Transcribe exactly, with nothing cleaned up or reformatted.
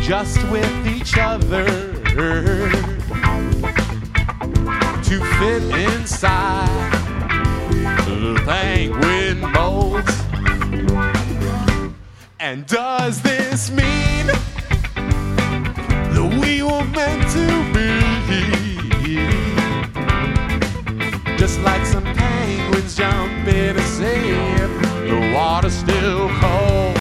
just with each other to fit inside the penguin molds. And does this mean that we were meant to be? Just like some penguins jump in a sea, the water's still cold.